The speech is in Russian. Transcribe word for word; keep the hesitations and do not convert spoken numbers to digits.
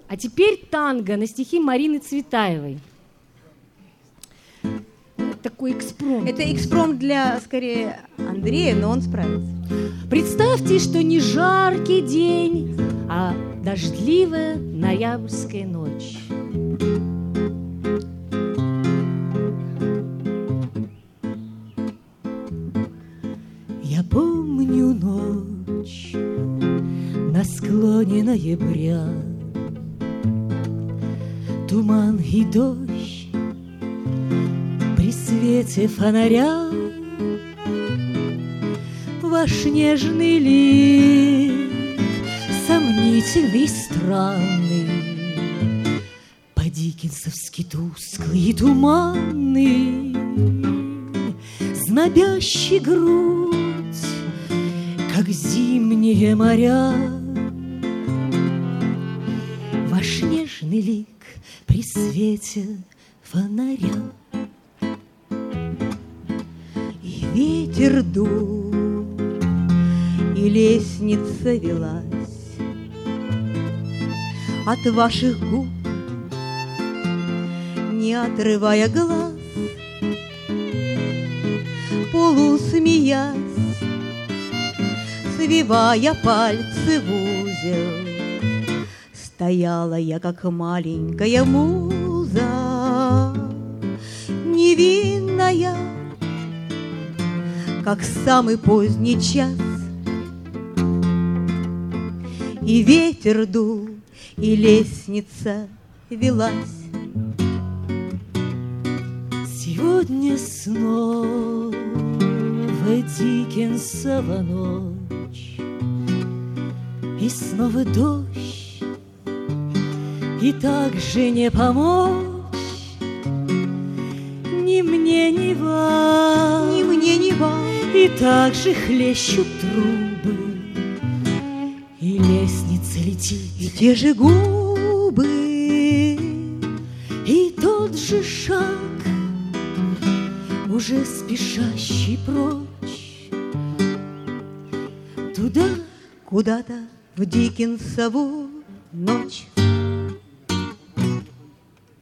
А теперь танго на стихи Марины Цветаевой. Такой экспромт. Это экспромт для, скорее, Андрея, но он справится. Представьте, что не жаркий день, а дождливая ноябрьская ночь. Я помню ночь на склоне ноября, туман и дождь при свете фонаря. Ваш нежный лик, сомнительный и странный, по-диккенсовски тусклый и туманный, знобящий грудь, как зимние моря. Ваш нежный лик при свете фонаря. И ветер дул, и лестница велась от ваших губ, не отрывая глаз, полусмеясь, свивая пальцы в узел, стояла я, как маленькая муза, невинная, как самый поздний час. И ветер дул, и лестница велась. Сегодня снова Диккенсова ночь, и снова дождь, и так же не помочь ни мне, ни вам, Ни мне, ни вам. и так же хлещут трубы, и лестница летит, И те же губы, и тот же шаг, уже спешащий прочь, туда, куда-то в Диккенсову ночь.